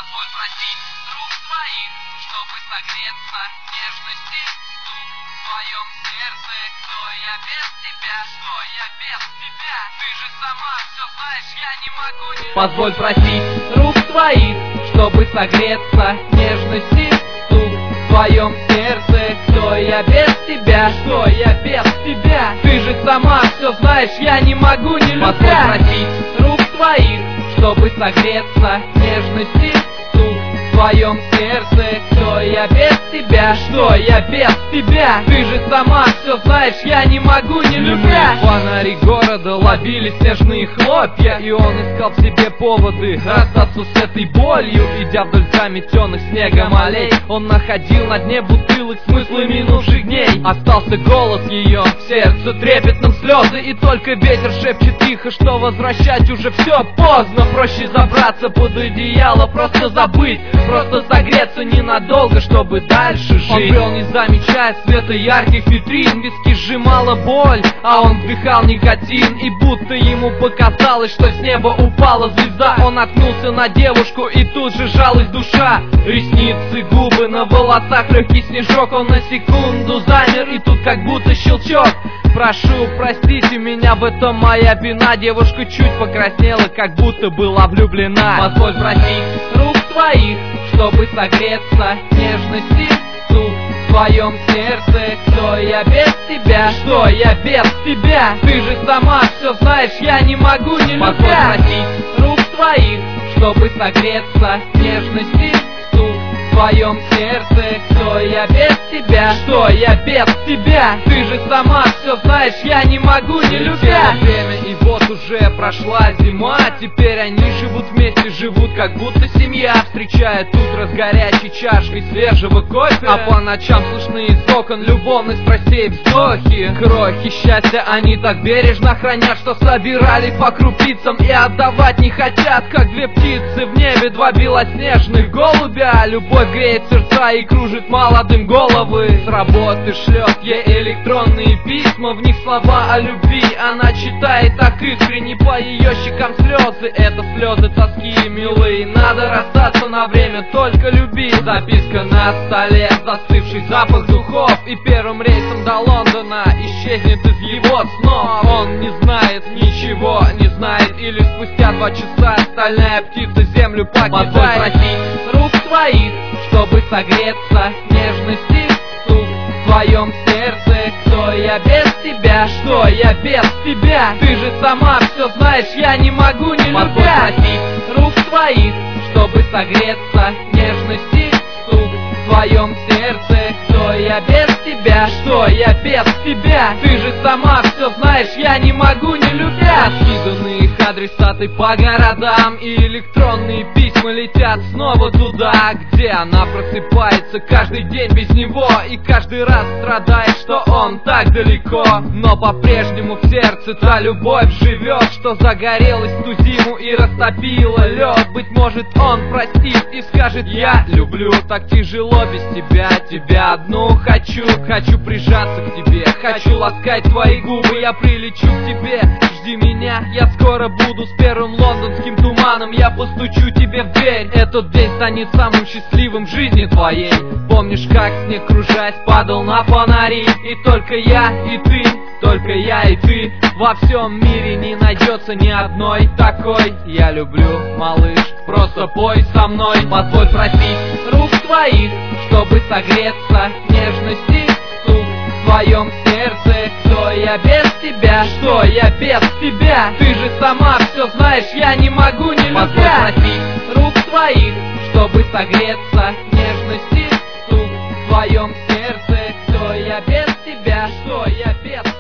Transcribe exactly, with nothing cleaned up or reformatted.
Позволь просить рук твоих, чтобы согреться, нежности стук в твоем сердце. Кто я без тебя? Что я без тебя? Ты же сама все знаешь, я не могу не... Позволь просить рук твоих, чтобы согреться, нежности стук в твоем сердце. Кто я без тебя? Что я без тебя? Ты же сама все знаешь, я не могу не любя. Позволь просить рук твоих, чтобы согреться, нежности стук в твоем сердце. Кто я без тебя? Что я без тебя? Ты же сама все знаешь, я не могу не любя. Фонари города ловили снежные хлопья, и он искал в себе поводы расстаться с этой болью. Идя вдоль заметенных снегом аллей, он находил на дне бутылок смыслы минувших дней. Остался голос ее, в сердце трепетном слезы, и только ветер шепчет тихо, что возвращать уже все поздно. Проще забраться под одеяло, просто забыть, просто согреться ненадолго, чтобы дальше жить. Он брел, не замечая света ярких витрин, виски сжимала боль, а он вдыхал никотин. И будто ему показалось, что с неба упала звезда. Он наткнулся на девушку, и тут же жалась душа. Ресницы, губы, на волосах легкий снежок. Он на секунду замер, и тут как будто щелчок. Прошу, простите меня, в этом моя вина. Девушка чуть покраснела, как будто была влюблена. Позволь просить рук твоих, чтобы согреться, нежности стук в твоем сердце. Кто я без тебя? Что я без тебя? Ты же сама все знаешь, я не могу не любя. Позволь просить рук твоих, чтобы согреться, нежности стук в твоем сердце. Кто я без тебя? Что я без тебя? Ты же сама все знаешь, я не могу не любя. Время, и вот уже прошла зима, теперь они живут вместе, живут как будто семья. Встречает утро с горячей чашкой свежего кофе, а по ночам слышны из окон любовных страстей вздохи. Крохи счастья они так бережно хранят, что собирали по крупицам и отдавать не хотят. Как две птицы в небе, два белоснежных голубя. Любовь греет сердца и кружит молодым головы. С работы шлет ей электронные письма, в них слова о любви. Она читает так искренне, по ее щекам слезы. Это слезы тоски милые, надо расстаться на время, только люби. Записка на столе, застывший запах духов, и первым рейсом до Лондона исчезнет из его снов. Он не знает ничего, не знает, или спустя два часа стальная птица землю покидает. Позволь просить рук твоих, чтобы согреться, нежности стук в твоем сердце. Кто я без тебя? Что я без тебя? Ты же сама все знаешь, я не могу не любя. Позволь просить рук твоих, чтобы согреться, нежности стук в твоем сердце. Кто я без тебя? Что я без тебя? Ты же сама все знаешь, я не могу не любя. Раскиданные их адресаты по городам, и электронные письма летят снова туда, где она просыпается каждый день без него, и каждый раз страдает, что он так далеко. Но по-прежнему в сердце та любовь живет, что загорелась ту зиму и растопила лед. Быть может, он простит и скажет: я люблю. Так тяжело без тебя, тебя одну хочу. Хочу прижаться к тебе, хочу ласкать твои губы. Я прилечу к тебе, жди меня, я скоро буду с первым лондонским туманом. Я постучу тебе в дверь, этот день станет самым счастливым в жизни твоей. Помнишь, как снег, кружась, падал на фонари? И только я и ты, только я и ты. Во всем мире не найдется ни одной такой. Я люблю, малыш, просто пой со мной. Позволь просить рук твоих, чтобы согреться, нежности стук в твоем сердце. Кто я без тебя? Что я без тебя? Ты же сама все знаешь, я не могу не любя. Позволь просить рук твоих, чтобы согреться, нежности стук в твоем сердце. Кто я без тебя? Что я без